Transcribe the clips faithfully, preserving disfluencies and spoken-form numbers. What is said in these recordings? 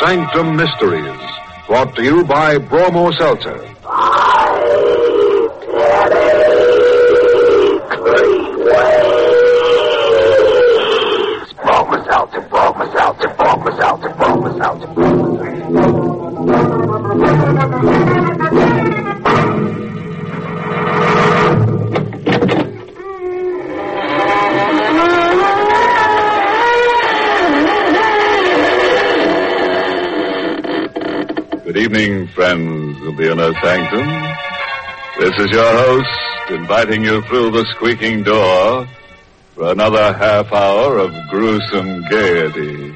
Sanctum Mysteries, brought to you by Bromo Seltzer. Bromo Seltzer, Bromo Seltzer, Bromo Seltzer, Bromo Seltzer, Bromo Good evening, friends of the Inner Sanctum. This is your host, inviting you through the squeaking door for another half hour of gruesome gaiety.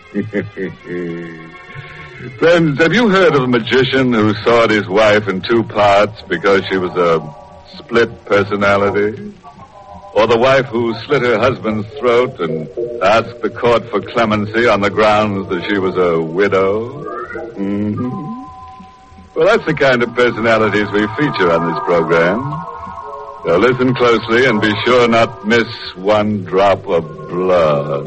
Friends, have you heard of a magician who sawed his wife in two parts because she was a split personality? Or the wife who slit her husband's throat and asked the court for clemency on the grounds that she was a widow? Mm-hmm. Well, that's the kind of personalities we feature on this program. So listen closely and be sure not miss one drop of blood.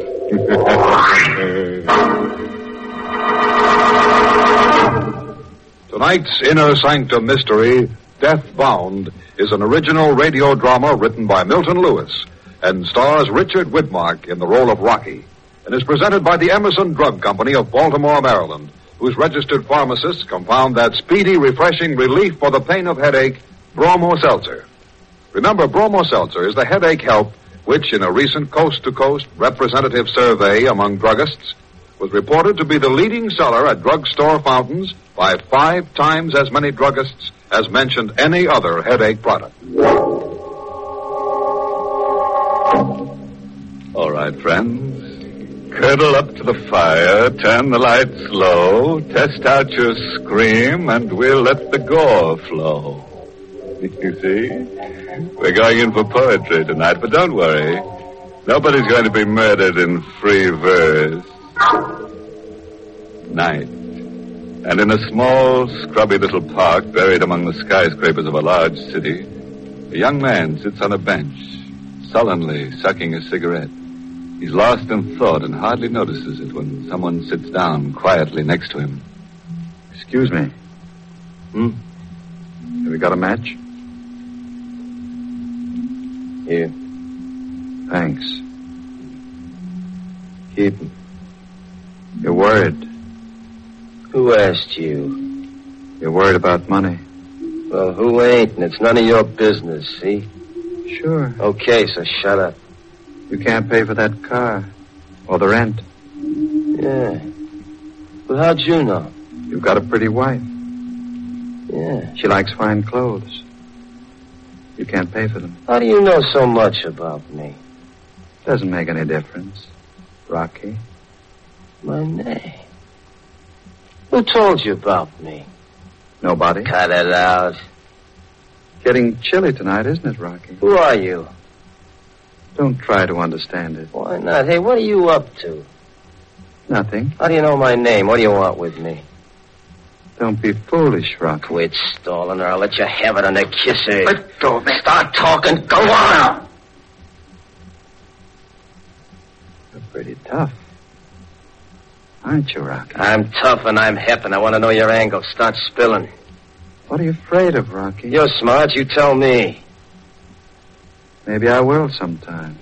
Tonight's Inner Sanctum Mystery, Death Bound, is an original radio drama written by Milton Lewis and stars Richard Widmark in the role of Rocky, and is presented by the Emerson Drug Company of Baltimore, Maryland, whose registered pharmacists compound that speedy, refreshing relief for the pain of headache, Bromo Seltzer. Remember, Bromo Seltzer is the headache help which, in a recent coast-to-coast representative survey among druggists, was reported to be the leading seller at drugstore fountains by five times as many druggists as mentioned any other headache product. All right, friends. Curdle up to the fire, turn the lights low, test out your scream, and we'll let the gore flow. You see? We're going in for poetry tonight, but don't worry. Nobody's going to be murdered in free verse. Night. And in a small, scrubby little park buried among the skyscrapers of a large city, a young man sits on a bench, sullenly sucking a cigarette. He's lost in thought and hardly notices it when someone sits down quietly next to him. Excuse me. Hmm? Have you got a match? Here. Thanks. Keep 'em. You're worried. Who asked you? You're worried about money. Well, who ain't? And it's none of your business, see? Sure. Okay, so shut up. You can't pay for that car. Or the rent. Yeah. Well, how'd you know? You've got a pretty wife. Yeah. She likes fine clothes. You can't pay for them. How do you know so much about me? Doesn't make any difference. Rocky. My name. Who told you about me? Nobody. Cut it out. Getting chilly tonight, isn't it, Rocky? Who are you? Don't try to understand it. Why not? Hey, what are you up to? Nothing. How do you know my name? What do you want with me? Don't be foolish, Rocky. Quit stalling or I'll let you have it on the kisser. Let go of me. Start talking. Go on. You're pretty tough. Aren't you, Rocky? I'm tough and I'm hep and I want to know your angle. Start spilling. What are you afraid of, Rocky? You're smart. You tell me. Maybe I will sometime.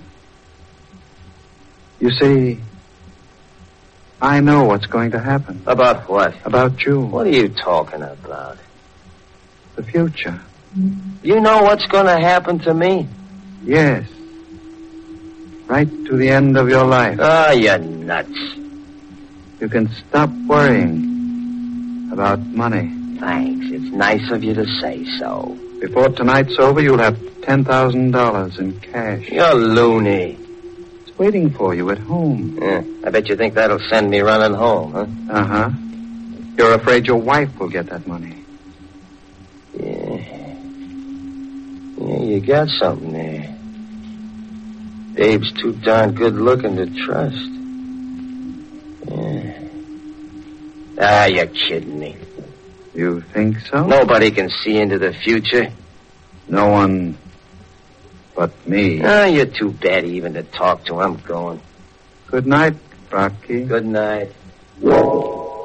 You see, I know what's going to happen. About what? About you. What are you talking about? The future. You know what's going to happen to me? Yes. Right to the end of your life. Ah, you're nuts. You can stop worrying about money. Thanks. It's nice of you to say so. Before tonight's over, you'll have ten thousand dollars in cash. You're loony. It's waiting for you at home. Yeah, I bet you think that'll send me running home, huh? Uh-huh. You're afraid your wife will get that money. Yeah. Yeah, you got something there. Babe's too darn good looking to trust. Yeah. Ah, you're kidding me. You think so? Nobody can see into the future. No one but me. Ah, you're too bad even to talk to. I'm going. Good night, Rocky. Good night.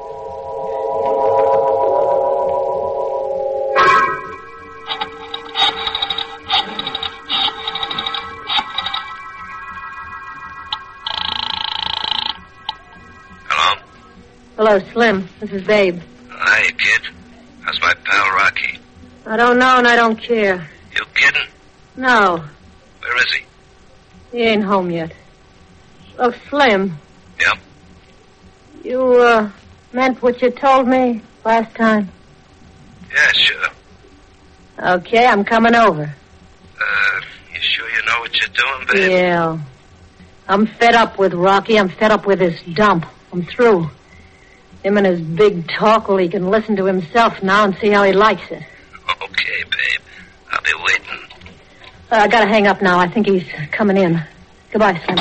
Hello, Slim. This is Babe. Hi, kid. How's my pal Rocky? I don't know and I don't care. You kidding? No. Where is he? He ain't home yet. Oh, Slim. Yeah? You, uh, meant what you told me last time? Yeah, sure. Okay, I'm coming over. Uh, you sure you know what you're doing, babe? Yeah. I'm fed up with Rocky. I'm fed up with his dump. I'm through. Him and his big talk, well, he can listen to himself now and see how he likes it. Okay, babe. I'll be waiting. Uh, I gotta hang up now. I think he's coming in. Goodbye, Slim.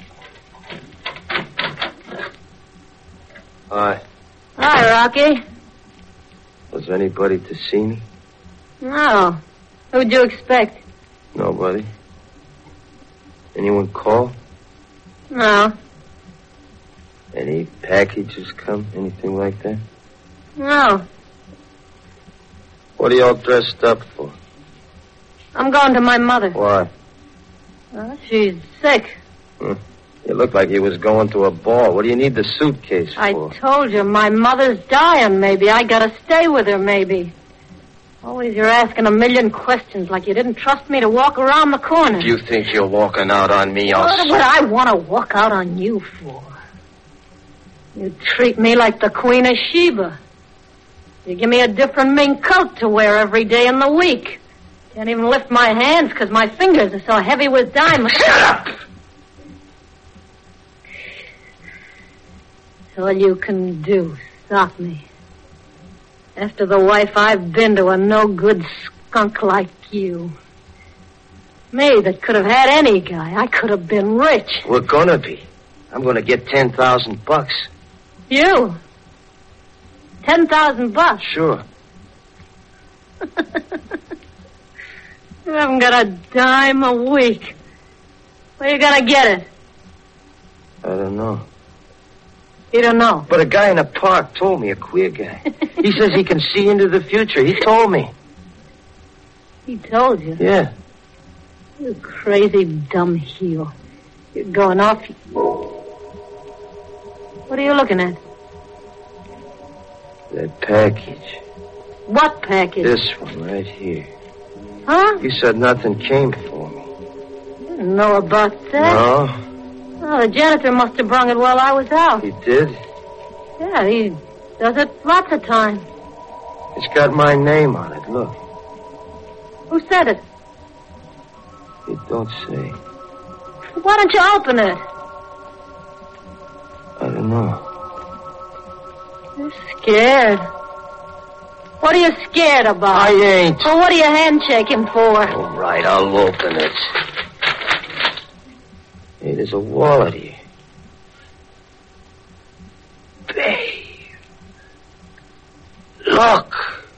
Hi. Hi, Rocky. Was anybody to see me? No. Who'd you expect? Nobody. Anyone call? No. Any packages come? Anything like that? No. What are you all dressed up for? I'm going to my mother. Why? Uh, she's sick. Hmm. You look like you was going to a ball. What do you need the suitcase for? I told you, my mother's dying, maybe. I gotta stay with her, maybe. Always you're asking a million questions like you didn't trust me to walk around the corner. If you think you're walking out on me, I'll... What would I want to walk out on you for? You treat me like the Queen of Sheba. You give me a different mink coat to wear every day in the week. Can't even lift my hands because my fingers are so heavy with diamonds. Shut up! All you can do, stop me. After the wife I've been to a no-good skunk like you. Me that could have had any guy. I could have been rich. We're gonna be. I'm gonna get ten thousand bucks. You? Ten thousand bucks? Sure. You haven't got a dime a week. Where you gonna get it? I don't know. You don't know? But a guy in a park told me, a queer guy. He says he can see into the future. He told me. He told you? Yeah. You crazy dumb heel. You're going off. What are you looking at? That package. What package? This one right here. Huh? You said nothing came for me. I didn't know about that. No? Oh, the janitor must have brung it while I was out. He did? Yeah, he does it lots of times. It's got my name on it, look. Who said it? It don't say. Why don't you open it? I don't know. You're scared. What are you scared about? I ain't. Well, what are you handshaking for? All right, I'll open it. Hey, there's a wallet here. Babe. Look.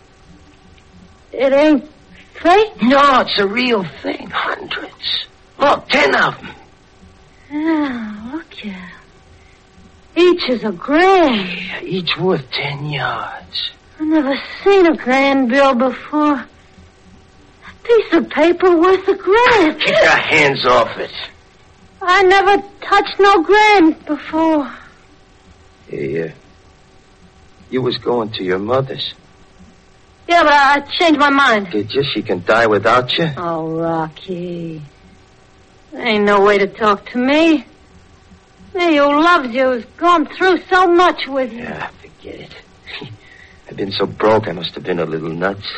It ain't fake? No, it's a real thing. Hundreds. Look, ten of them. Yeah, look yeah. Each is a grand. Yeah, each worth ten yards. I've never seen a grand bill before. A piece of paper worth a grand. Keep your hands off it. I never touched no grand before. Hey, uh, you was going to your mother's. Yeah, but I changed my mind. Did you? She can die without you? Oh, Rocky. There ain't no way to talk to me. Me who loves you has gone through so much with you. Yeah, forget it. I've been so broke I must have been a little nuts.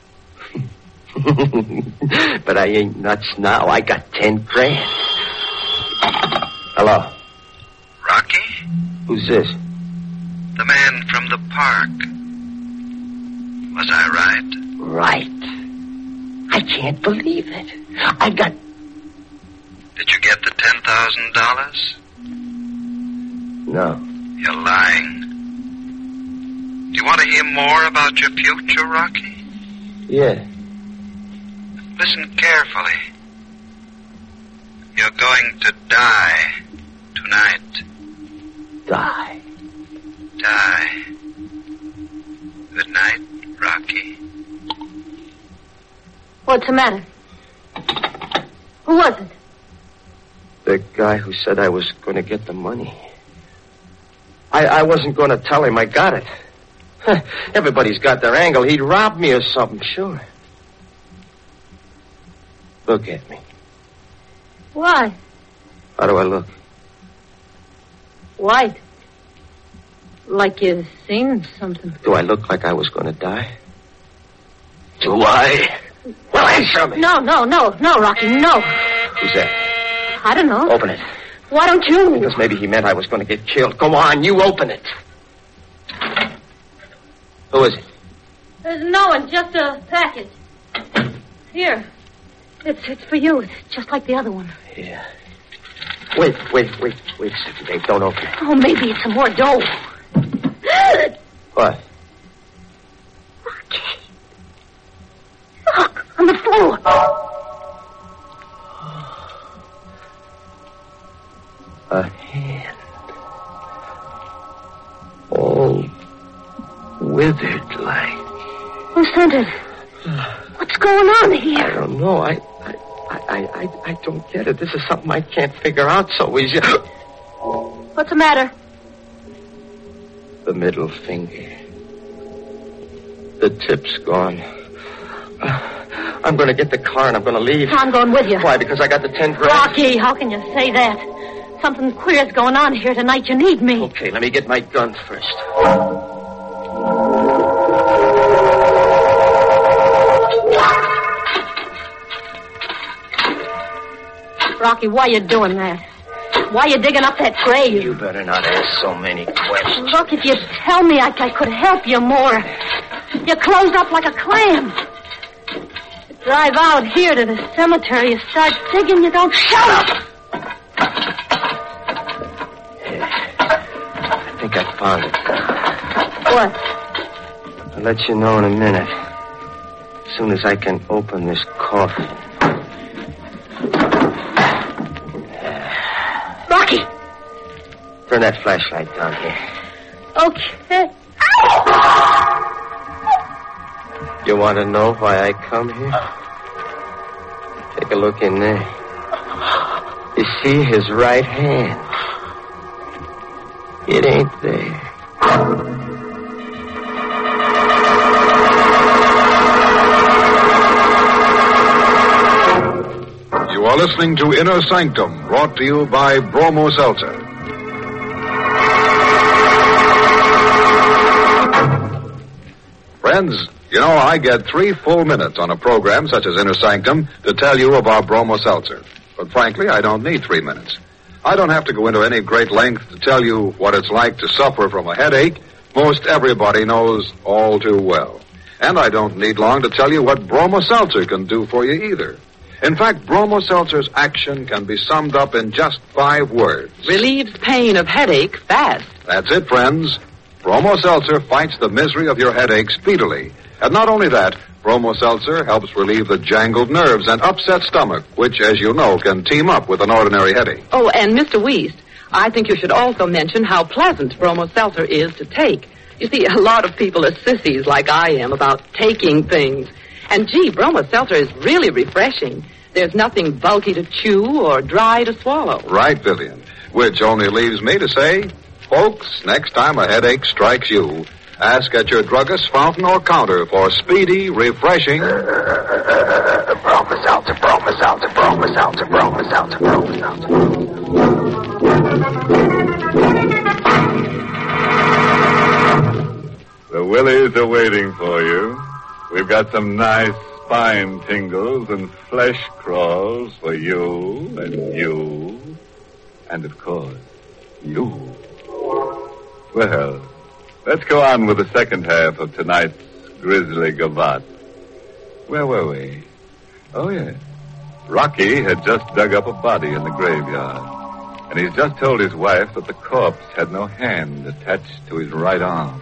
But I ain't nuts now. I got ten grand. Hello? Rocky? Who's this? The man from the park. Was I right? Right. I can't believe it. I got... Did you get the ten thousand dollars? No. You're lying. Do you want to hear more about your future, Rocky? Yeah. Listen carefully. You're going to die tonight. Die? Die. Good night, Rocky. What's the matter? Who was it? The guy who said I was going to get the money. I, I wasn't going to tell him I got it. Everybody's got their angle. He'd rob me or something, sure. Look at me. Why? How do I look? White. Like you've seen something. Do I look like I was going to die? Do I? Well, answer me. No, no, no, no, Rocky, no. Who's that? I don't know. Open it. Why don't you? Because maybe he meant I was going to get killed. Go on, you open it. Who is it? There's no one, just a package. Here. It's it's for you. It's just like the other one. Yeah. Wait, wait, wait, wait a second, Dave. Don't open it. Oh, maybe it's some more dough. What? Rocky. Look, on the floor. A hand. All withered like. Who sent it? What's going on I here? don't know. I, I, I, I, I don't get it. This is something I can't figure out so easy. What's the matter? The middle finger. The tip's gone. Uh, I'm going to get the car and I'm going to leave. I'm going with you. Why? Because I got the ten grand? Rocky, how can you say that? Something queer's going on here tonight. You need me. Okay, let me get my gun first. Rocky, why you doing that? Why you digging up that grave? You better not ask so many questions. Look, if you'd tell me, I, I could help you more. You close up like a clam. You drive out here to the cemetery, you start digging, you don't... Shut up! I think I found it. What? I'll let you know in a minute. As soon as I can open this coffin. Rocky! Turn that flashlight down here. Okay. You want to know why I come here? Take a look in there. You see his right hand? It ain't there. You are listening to Inner Sanctum, brought to you by Bromo Seltzer. Friends, you know, I get three full minutes on a program such as Inner Sanctum to tell you about Bromo Seltzer. But frankly, I don't need three minutes. I don't have to go into any great length to tell you what it's like to suffer from a headache. Most everybody knows all too well. And I don't need long to tell you what Bromo Seltzer can do for you either. In fact, Bromo Seltzer's action can be summed up in just five words. Relieves pain of headache fast. That's it, friends. Bromo Seltzer fights the misery of your headache speedily. And not only that, Bromo Seltzer helps relieve the jangled nerves and upset stomach, which, as you know, can team up with an ordinary headache. Oh, and Mister Wiest, I think you should also mention how pleasant Bromo Seltzer is to take. You see, a lot of people are sissies like I am about taking things. And, gee, Bromo Seltzer is really refreshing. There's nothing bulky to chew or dry to swallow. Right, Vivian. Which only leaves me to say, folks, next time a headache strikes you, ask at your druggist, fountain, or counter for speedy, refreshing... Bromo Seltzer, Bromo Seltzer, Bromo Seltzer, Bromo Seltzer, Bromo Seltzer. The Willies are waiting for you. We've got some nice spine tingles and flesh crawls for you and you. And, of course, you. Well, let's go on with the second half of tonight's grisly gavotte. Where were we? Oh, yes. Rocky had just dug up a body in the graveyard. And he's just told his wife that the corpse had no hand attached to his right arm.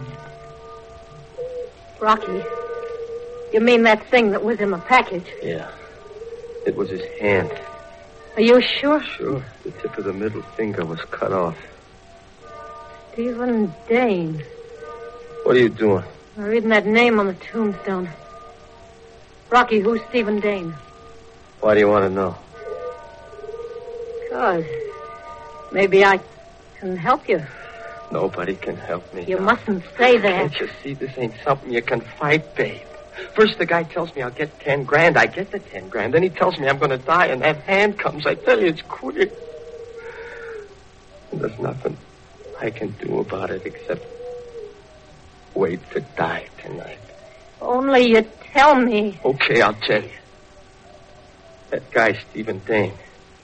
Rocky, you mean that thing that was in the package? Yeah. It was his hand. Are you sure? Sure. The tip of the middle finger was cut off. Stephen Dane. What are you doing? I'm reading that name on the tombstone. Rocky, who's Stephen Dane? Why do you want to know? Because maybe I can help you. Nobody can help me. You now. mustn't say that. Can't you see this ain't something you can fight, babe? First the guy tells me I'll get ten grand. I get the ten grand. Then he tells me I'm going to die, and that hand comes. I tell you, it's quick. And there's nothing I can do about it except wait to die tonight. Only you tell me. Okay, I'll tell you. That guy, Stephen Dane.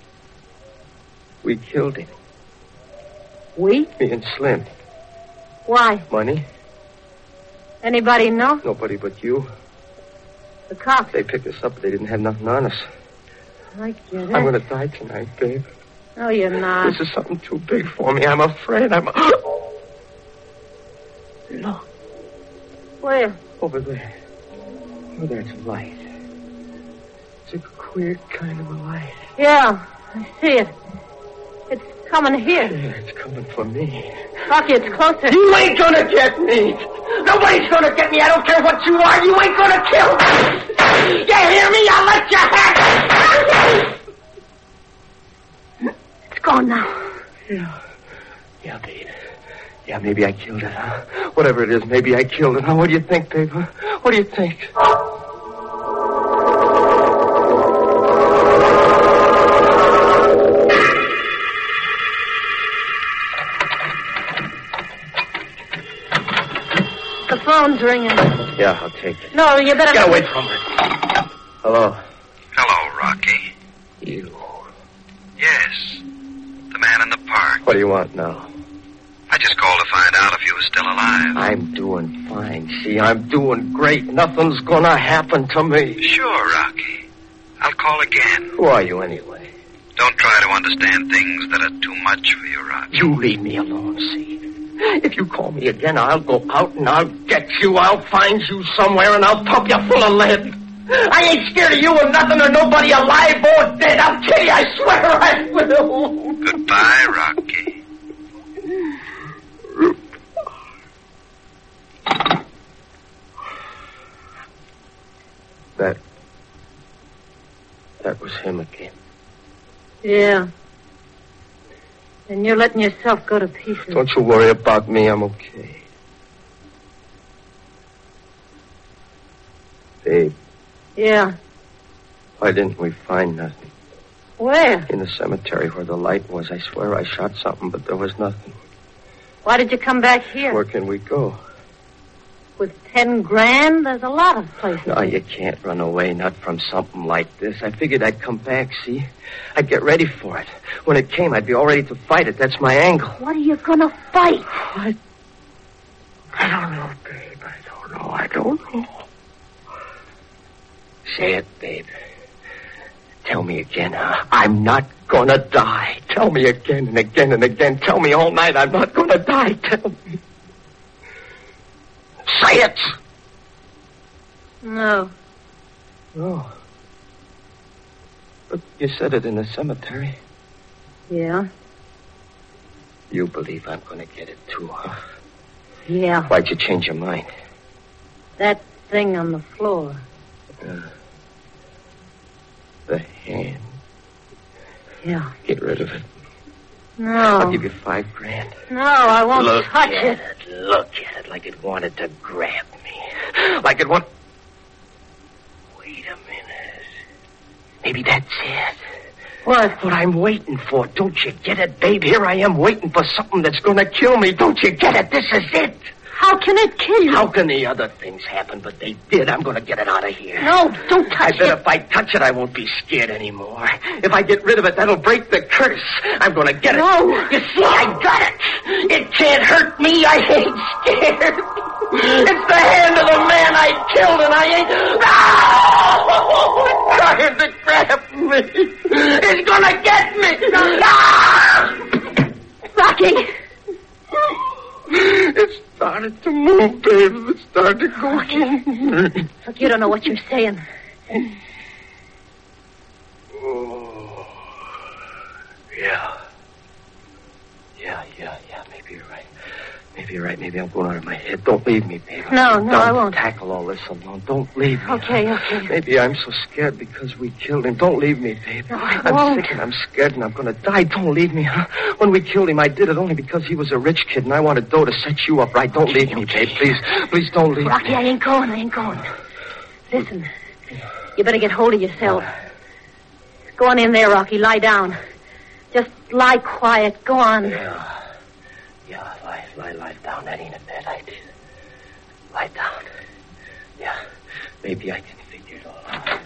We killed him. We? Me and Slim. Why? Money? Anybody know? Nobody but you. The cops. They picked us up, but they didn't have nothing on us. I get it. I'm going to die tonight, babe. No, you're not. This is something too big for me. I'm afraid. I'm... Look. Where? Over there. Oh, there's a light. It's a queer kind of a light. Yeah, I see it. It's coming here. Yeah, it's coming for me. Rocky, it's closer. You ain't gonna get me. Nobody's gonna get me. I don't care what you are. You ain't gonna kill me. You hear me? I'll let you have it. It's gone now. Yeah. Yeah, babe. Yeah, maybe I killed it, huh? Whatever it is, maybe I killed it, huh? What do you think, babe, huh? What do you think? The phone's ringing. Yeah, I'll take it. No, you better... Get away from it. Hello. Hello, Rocky. You. Yes. The man in the park. What do you want now? I just called to find out if you were still alive. I'm doing fine. See, I'm doing great. Nothing's gonna happen to me. Sure, Rocky. I'll call again. Who are you anyway? Don't try to understand things that are too much for you, Rocky. You leave me alone, see? If you call me again, I'll go out and I'll get you. I'll find you somewhere and I'll pump you full of lead. I ain't scared of you or nothing or nobody alive or dead. I'll kill you, I swear I will. Goodbye, Rocky. That... That was him again. Yeah. And you're letting yourself go to pieces. Don't you worry about me. I'm okay. Babe. Yeah. Why didn't we find nothing? Where? In the cemetery where the light was. I swear I shot something, but there was nothing. Why did you come back here? Where can we go? With ten grand, there's a lot of places. No, you can't run away, not from something like this. I figured I'd come back, see? I'd get ready for it. When it came, I'd be all ready to fight it. That's my angle. What are you gonna fight? I... I don't know, babe. I don't know. I don't know. Say it, babe. Tell me again, huh? I'm not gonna die. Tell me again and again and again. Tell me all night I'm not gonna die. Tell me. Say it! No. No. But you said it in the cemetery. Yeah? You believe I'm going to get it too, huh? Yeah. Why'd you change your mind? That thing on the floor. Uh, the hand. Yeah. Get rid of it. No. I'll give you five grand. No, I won't Look touch at it. it. Look at it like it wanted to grab me. Like it want... Wait a minute. Maybe that's it. What? What I'm waiting for. Don't you get it, babe? Here I am waiting for something that's going to kill me. Don't you get it? This is it. How can it kill you? How can the other things happen? But they did. I'm going to get it out of here. No, don't touch I bet it. if I touch it, I won't be scared anymore. If I get rid of it, that'll break the curse. I'm going to get it. No. You see, I got it. It can't hurt me. I ain't scared. It's the hand of the man I killed, and I ain't... No! It's trying to grab me. It's going to get me. No! Rocky. It started to move, babe. It started to go in. Look, you don't know what you're saying. Oh, yeah. Yeah, yeah, yeah. Maybe you're right. Maybe you're right. Maybe I'm going out of my head. Don't leave me, babe. No, no, Don't I won't. tackle all this alone. Don't leave me. Okay, huh? okay. Maybe I'm so scared because we killed him. Don't leave me, babe. No, I I'm won't. sick and I'm scared and I'm going to die. Don't leave me, huh? When we killed him, I did it only because he was a rich kid and I wanted dough to set you up right. Don't leave me, babe. Please, please don't leave Rocky, me. I ain't going. I ain't going. Listen, you better get hold of yourself. Go on in there, Rocky. Lie down. Just lie quiet. Go on. Yeah. Yeah, lie, lie, lie down. That ain't a bad idea. Lie down. Yeah. Maybe I can figure it all out.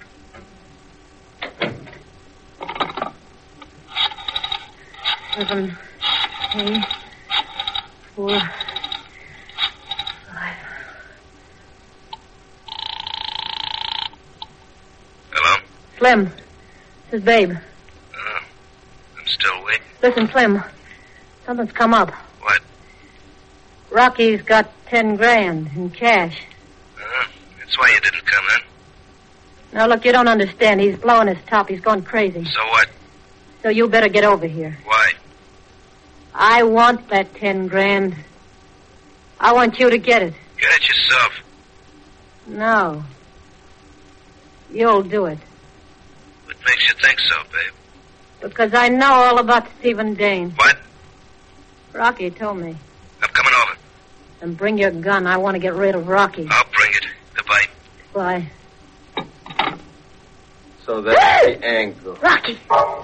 Seven, eight, four, five. Hello? Slim, this is Babe. Uh, I'm still awake. Listen, Slim, something's come up. What? Rocky's got ten grand in cash. Uh, that's why you didn't come in. Now, look, you don't understand. He's blowing his top. He's going crazy. So what? So you better get over here. Why? I want that ten grand. I want you to get it. Get it yourself. No. You'll do it. What makes you think so, babe? Because I know all about Stephen Dane. What? Rocky told me. I'm coming over. And bring your gun. I want to get rid of Rocky. I'll bring it. Goodbye. Bye. So that's the angle. Rocky!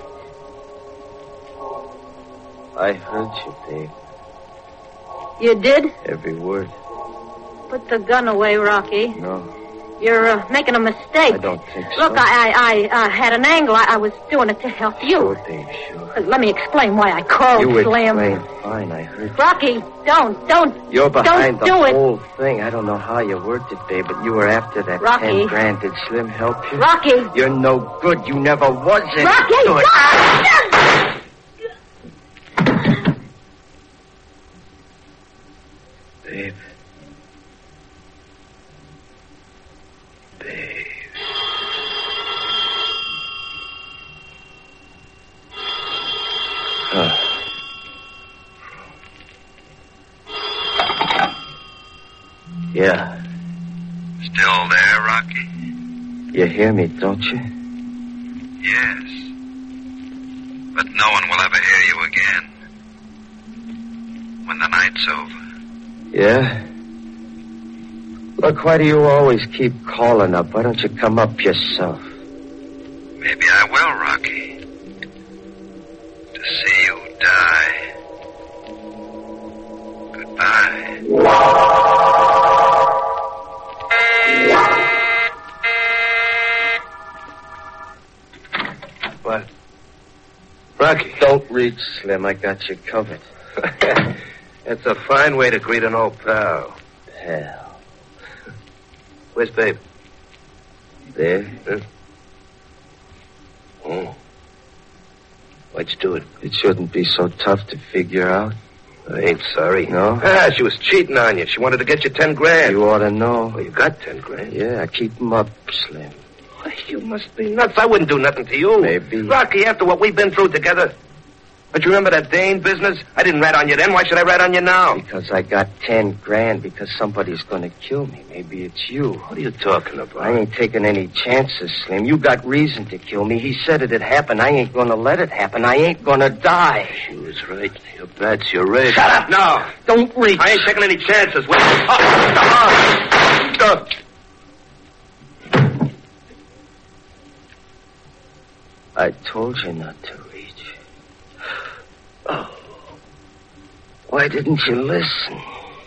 I heard you, babe. You did? Every word. Put the gun away, Rocky. No, You're uh, making a mistake. I don't think so. Look, I, I, I uh, had an angle. I, I was doing it to help you. Sure, babe, sure. Uh, Let me explain why I called You Slim. explained fine, I heard you. Rocky, don't, don't. You're behind don't the do it. whole thing. I don't know how you worked it, babe, but you were after that Rocky. ten grand. Did Slim help you? Rocky. You're no good. You never was any Rocky, good. stop! Babe. Babe. Huh. Yeah. Still there, Rocky? You hear me, don't you? Yes. But no one will ever hear you again. When the night's over. Yeah? Look, why do you always keep calling up? Why don't you come up yourself? Maybe I will, Rocky. To see you die. Goodbye. What? Rocky. Don't reach, Slim. I got you covered. That's a fine way to greet an old pal. Hell. Where's Babe? There? Huh? Oh. Why'd you do it? It shouldn't be so tough to figure out. I ain't sorry. No? Ah, she was cheating on you. She wanted to get you ten grand. You ought to know. Well, you got ten grand. Yeah, I keep 'em up, Slim. Why, you must be nuts. I wouldn't do nothing to you. Maybe. Rocky, after what we've been through together. But you remember that Dane business? I didn't rat on you then. Why should I rat on you now? Because I got ten grand because somebody's going to kill me. Maybe it's you. What are you talking about? I ain't taking any chances, Slim. You got reason to kill me. He said it'd happen. I ain't going to let it happen. I ain't going to die. She was right. Your bat's your race. Shut up. No. Don't reach. I ain't taking any chances. Wait. Oh, come on. I told you not to reach. Oh. Why didn't you listen?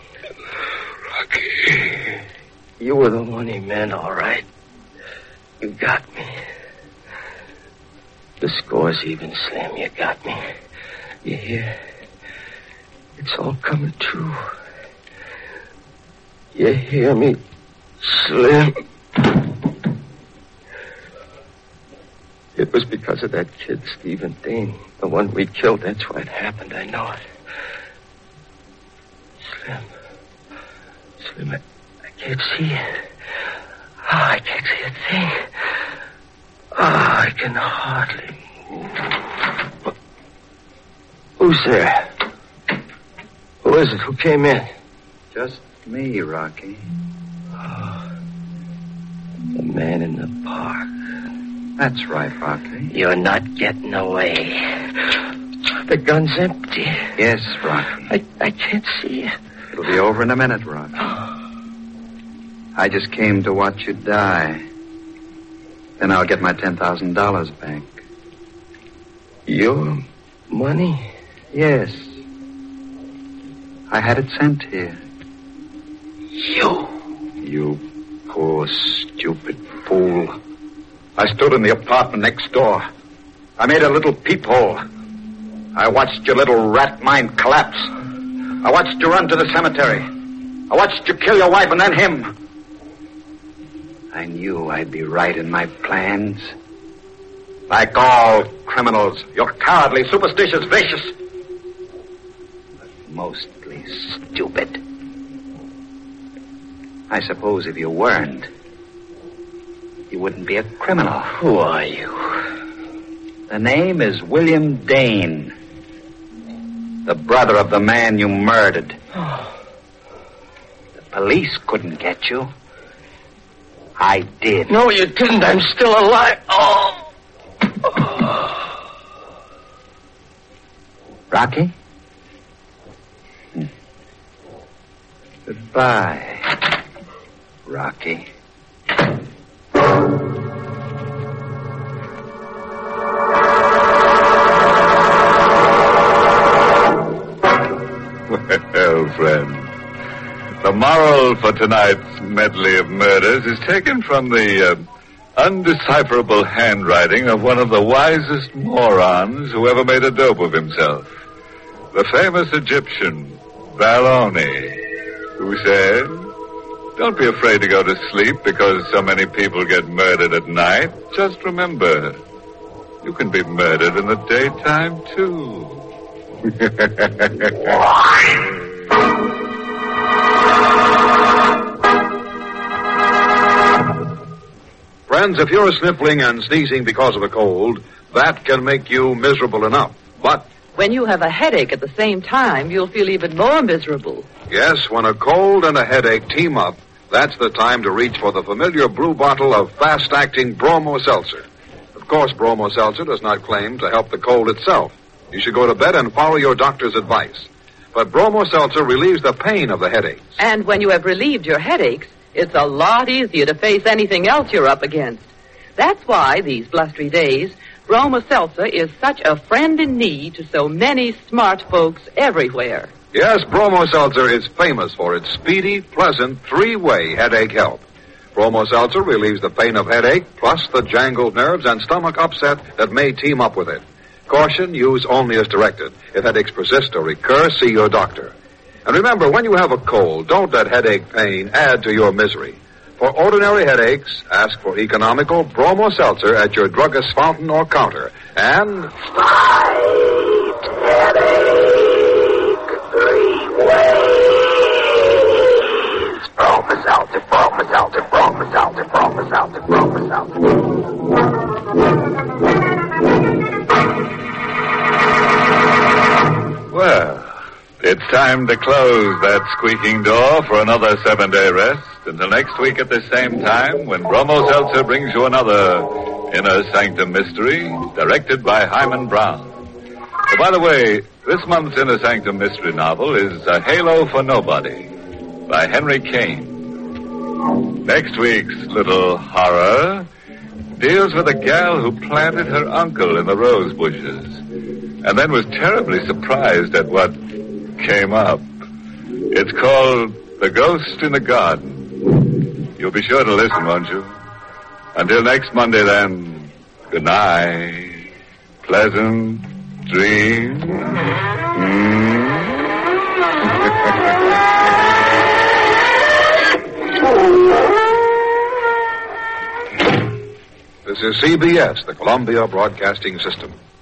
Rocky. You were the one he meant, all right. You got me. The score's even, Slim. You got me. You hear? It's all coming true. You hear me, Slim? It was because of that kid, Stephen Dane. The one we killed. That's why it happened. I know it. Slim. Slim, I, I can't see it. Oh, I can't see a thing. Oh, I can hardly move. Who's there? Who? Who is it? Who came in? Just me, Rocky. Oh, the man in the park. That's right, Rocky. You're not getting away. The gun's empty. Yes, Rocky. I, I can't see it. It'll be over in a minute, Rocky. I just came to watch you die. Then I'll get my ten thousand dollars back. Your money? Yes. I had it sent here. You? You poor, stupid fool. I stood in the apartment next door. I made a little peephole. I watched your little rat mind collapse. I watched you run to the cemetery. I watched you kill your wife and then him. I knew I'd be right in my plans. Like all criminals, you're cowardly, superstitious, vicious. But mostly stupid. I suppose if you weren't, you wouldn't be a criminal. Who are you? The name is William Dane. The brother of the man you murdered. The police couldn't get you. I did. No, you didn't. I'm still alive. Oh! Rocky? Hmm. Goodbye, Rocky. Well, friend, the moral for tonight's medley of murders is taken from the uh, undecipherable handwriting of one of the wisest morons who ever made a dope of himself. The famous Egyptian, Baloney, who said, "Don't be afraid to go to sleep because so many people get murdered at night. Just remember, you can be murdered in the daytime, too." Friends, if you're sniffling and sneezing because of a cold, that can make you miserable enough. But when you have a headache at the same time, you'll feel even more miserable. yes, when a cold and a headache team up, that's the time to reach for the familiar blue bottle of fast-acting Bromo Seltzer. Of course, Bromo Seltzer does not claim to help the cold itself. You should go to bed and follow your doctor's advice. But Bromo Seltzer relieves the pain of the headaches. And when you have relieved your headaches, it's a lot easier to face anything else you're up against. That's why, these blustery days, Bromo Seltzer is such a friend in need to so many smart folks everywhere. Yes, Bromo Seltzer is famous for its speedy, pleasant, three-way headache help. Bromo Seltzer relieves the pain of headache, plus the jangled nerves and stomach upset that may team up with it. Caution, use only as directed. If headaches persist or recur, see your doctor. And remember, when you have a cold, don't let headache pain add to your misery. For ordinary headaches, ask for economical Bromo Seltzer at your druggist's fountain or counter. And Fight headache three ways. Bromo Seltzer, Bromo Seltzer, Bromo Seltzer, Bromo Seltzer, Bromo Seltzer. Well, it's time to close that squeaking door for another seven-day rest. Until next week at the same time, when Bromo Seltzer brings you another Inner Sanctum Mystery, directed by Hyman Brown. Oh, by the way, this month's Inner Sanctum Mystery novel is A Halo for Nobody by Henry Kane. Next week's little horror deals with a gal who planted her uncle in the rose bushes and then was terribly surprised at what came up. It's called The Ghost in the Garden. You'll be sure to listen, won't you? Until next Monday, then, good night. Pleasant dreams. Mm. this is C B S, the Columbia Broadcasting System.